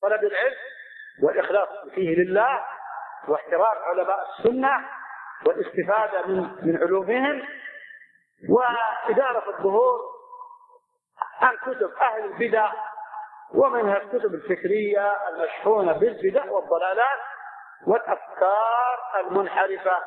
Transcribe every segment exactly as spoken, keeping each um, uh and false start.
طلب العلم والإخلاص فيه لله، واحترام علماء السنة، والاستفادة من من علومهم، وإدارة الظهور عن كتب أهل البدع، ومنها الكتب الفكرية المشحونة بالبدع والضلالات والأفكار المنحرفة.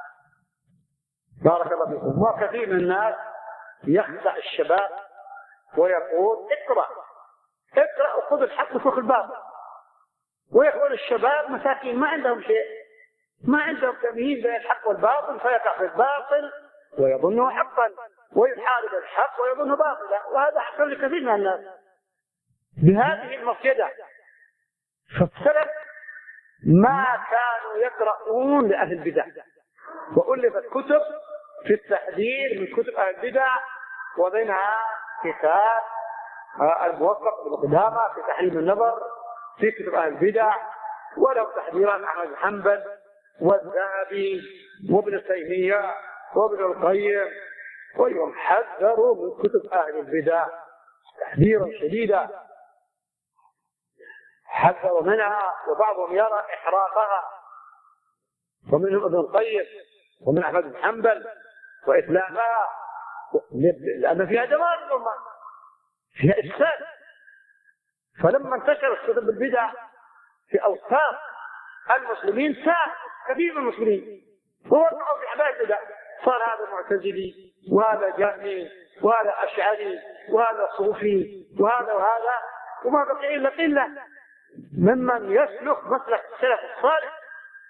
بارك الله فيكم. وكثير من الناس يخدع الشباب ويقول اقرأ اقرأ وخذ الحق وخذ الباطل، ويقول الشباب مساكين ما عندهم شيء، ما عندهم تمييز بين الحق والباطل، فيقع في الباطل ويظنه حقا، ويحارب الحق ويظنه باطلا. وهذا حصل لكثير من الناس بهذه المفسدة. فالسلف ما كانوا يقرؤون لأهل البدع، وألفت كتب في التحذير من كتب أهل البدع، وبينها كتاب الموفق بن قدامة في تحريم النظر في كتب أهل البدع، ولو تحذيرات أحمد بن حنبل والذهبي وابن تيمية وابن القيم، ويوم حذروا من كتب أهل البدع تحذيرا شديدا، حذروا منها، وبعضهم يرى إحراقها، ومنهم ابن القيم ومن أحمد بن حنبل وإتلافها، لأن فيها دمار الأمة، فيها إفساد. فلما انتشرت كتب البدع في أوساط المسلمين ساء كثير من المسلمين ووقعوا في أحباب البدع، صار هذا معتزلي وهذا جهمي وهذا أشعري وهذا صوفي وهذا وهذا، وما بقي إلا قلة ممن يسلك مسلك السلف الصالح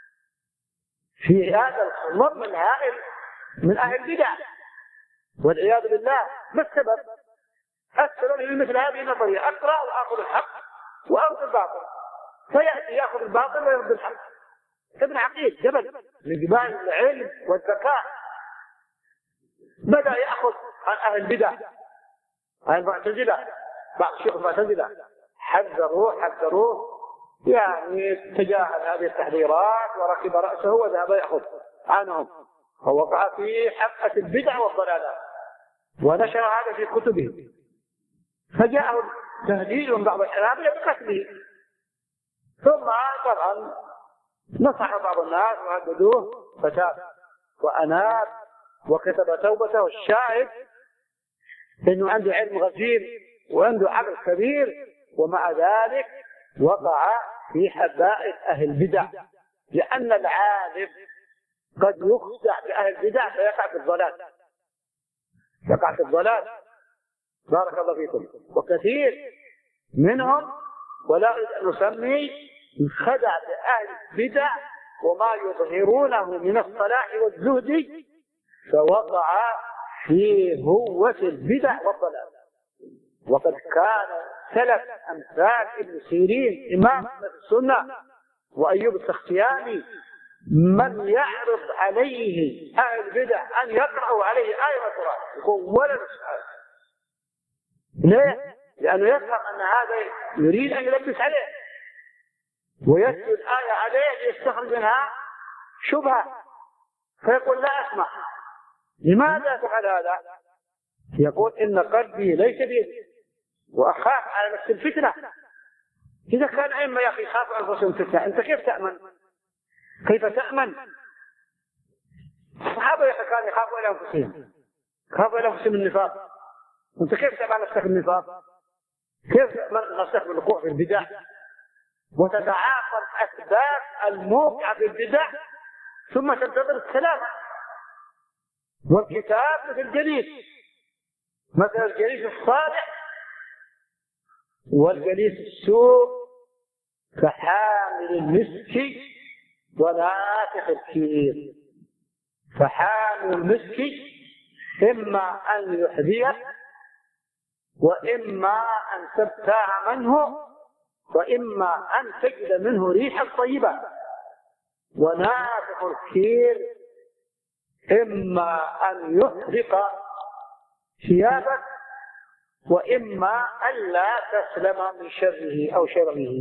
في هذا الخضم الهائل من أهل البدع والعياذ بالله. ما السبب؟ السبب من مثل هذه النظرية، أقرأ وآخذ الحق وأرد الباطل، فيأتي يأخذ الباطل ويرد الحق. ابن عقيل جبل من جبال العلم والذكاء بدأ يأخذ عن أهل البدع، عن المعتزلة، بعض الشيوخ المعتزلة حذروه حذروه يعني تجاهل هذه التحذيرات وركب رأسه وذهب يأخذ عنهم، فوقع في حفة البدع والضلالات، ونشر هذا في كتبه، فجاءه تهديد من بعض الحنابلة بقتله. ثم طبعا نصح بعض الناس وهددوه فتاب وأناب وكتب توبته. الشاهد انه عنده علم غزير وعنده عقل كبير، ومع ذلك وقع في حبائل أهل البدع، لأن العالم قد يخدع بأهل البدع فيقع في الضلال، يقع في الضلال. بارك الله فيكم. وكثير منهم ولا أريد أن نسمي خدع بأهل البدع وما يظهرونه من الصلاح والزهد، فوقع في هوة البدع والضلال. وقد كان سلف أمثال ابن سيرين إمام السنة وأيوب السختياني من يعرض عليه أهل البدع أن يقرأوا عليه آية من القرآن يقول ولا نسأل. ليه؟ لأنه يفهم أن هذا يريد أن يلبس عليه ويتلو الآية عليه ليستخرج منها شبهة، فيقول لا أسمع. لماذا تفعل هذا؟ يقول إن قلبي ليس بيدي وأخاف على نفس الفتنة. إذا كان أئمة يا أخي خافوا أنفسهم فتنة، أنت كيف تأمن؟ كيف تأمن؟ الصحابة كانوا يخافوا إلى أنفسهم، خافوا إلى أنفسهم النفاق، أنت كيف تأمن نفسك النفاق؟ كيف تأمن نفسك من الوقوع في البدع وتتعاقب أسباب الموقع في البدع ثم تنتظر السلامة؟ والكتاب مثل الجليس، مثل الجليس الصالح والجليس السوء كحامل المسك ونافخ الكير. فحامل المسك إما أن يحذيك وإما أن تبتاع منه وإما أن تجد منه ريحا طيبة، ونافخ الكير إما أن يحرق ثيابك وإما أن لا تسلم من شره أو شره.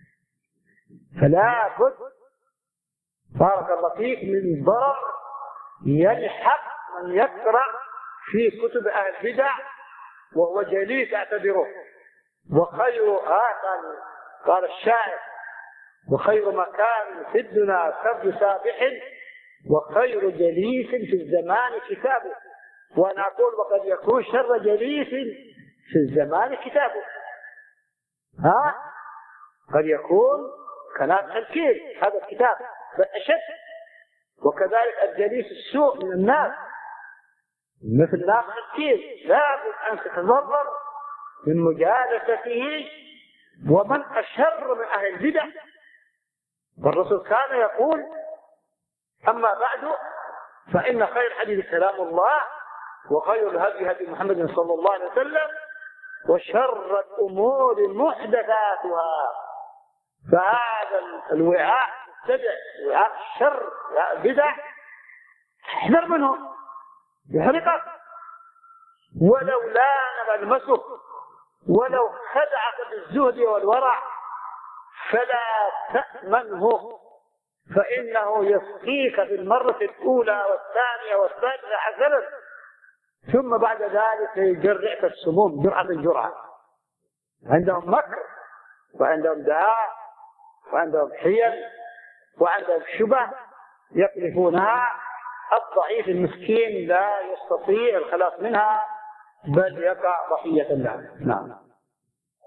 فلا بد بارك الله فيك من ضرر يلحق من يقرأ في كتب أهل البدع وهو جليس اعتبره. وخير هذا قال الشاعر: وخير مكان في الدنيا سرد سابح، وخير جليس في الزمان كتابه. وأنا أقول: وقد يكون شر جليس في الزمان كتابه. ها؟ قد يكون كلام تنكير هذا الكتاب بل أشد. وكذلك الجليس السوء من الناس مثل ناس تنكير، لابد أن تتضرر من مجالسته. ومن أشر من أهل البدع. والرسول كان يقول: أما بعد فإن خير الحديث كلام الله، وخير الهدي هدي محمد صلى الله عليه وسلم، وشر الأمور محدثاتها. فهذا الوعاء مبتدع، وعاء الشر، وعاء البدع، احذر منه يحرقك. ولو لان ملمسه، ولو خدعك بالزهد والورع، فلا تأمنه، فإنه يسقيك في المرة الأولى والثانية والثالثة حسنا، ثم بعد ذلك يجرعك السموم جرعة جرعة. عندهم مكر، وعندهم دعاء، وعندهم حيل، وعندهم شبه يقذفونها. الضعيف المسكين لا يستطيع الخلاص منها، بل يقع ضحية لها. نعم.